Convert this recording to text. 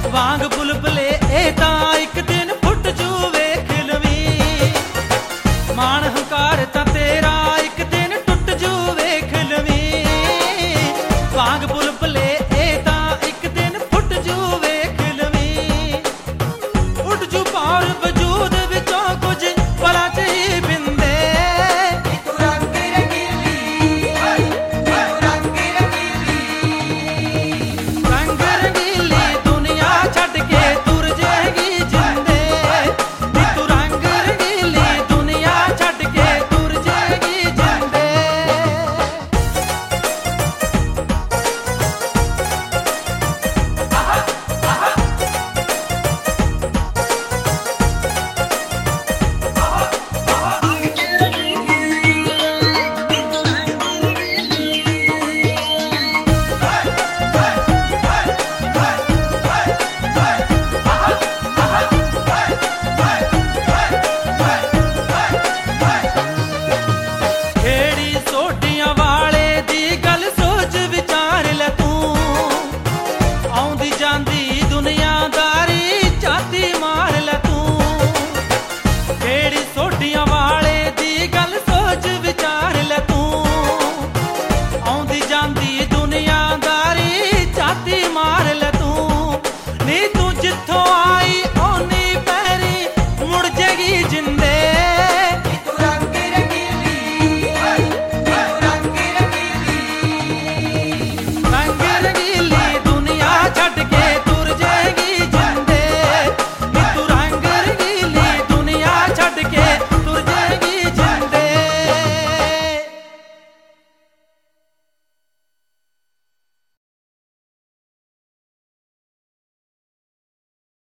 वांग बुलबुले ए तां एक दिन फुट जू वेख लवीं, मान हंकार तां तेरा एक दिन टुट जू वेख लवीं। वांग बुलबुले ए तां एक दिन फुट जू वेख लवीं, उड़ जू पार वजूद विचों कुछ पलां च ही बिंदे। तू रंग रंगीली, तू रंग रंगीली, रंग रंगीली दुनिया छड़ के तुर जाएगी जिंदे। तू रंग रंगीली दुनिया छड़ के तुर जाएगी जिंदे। खेड़ी सोटियां वाले दी गल सोच विचार ले तू, आउंदी जांदी